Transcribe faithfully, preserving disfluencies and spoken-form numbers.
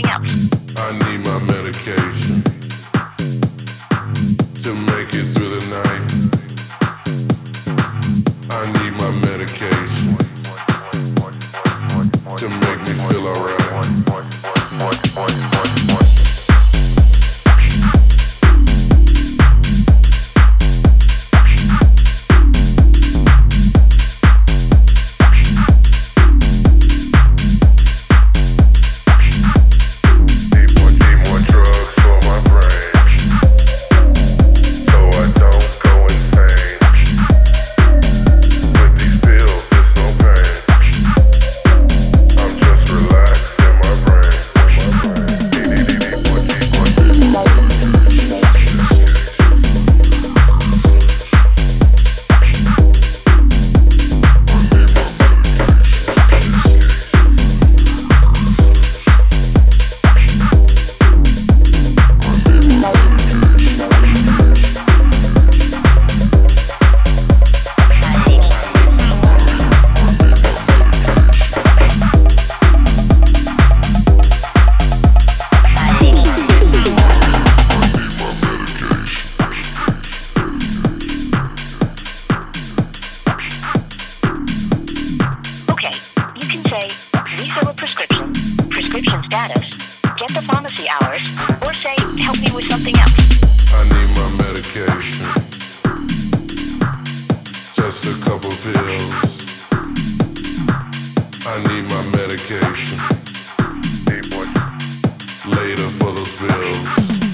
something else. I need my medication to make it through the night. I need my medication to make me feel alright. Refill a prescription, prescription status, get the pharmacy hours, or say, help me with something else. I need my medication. Just a couple pills. I need my medication. Later for those bills.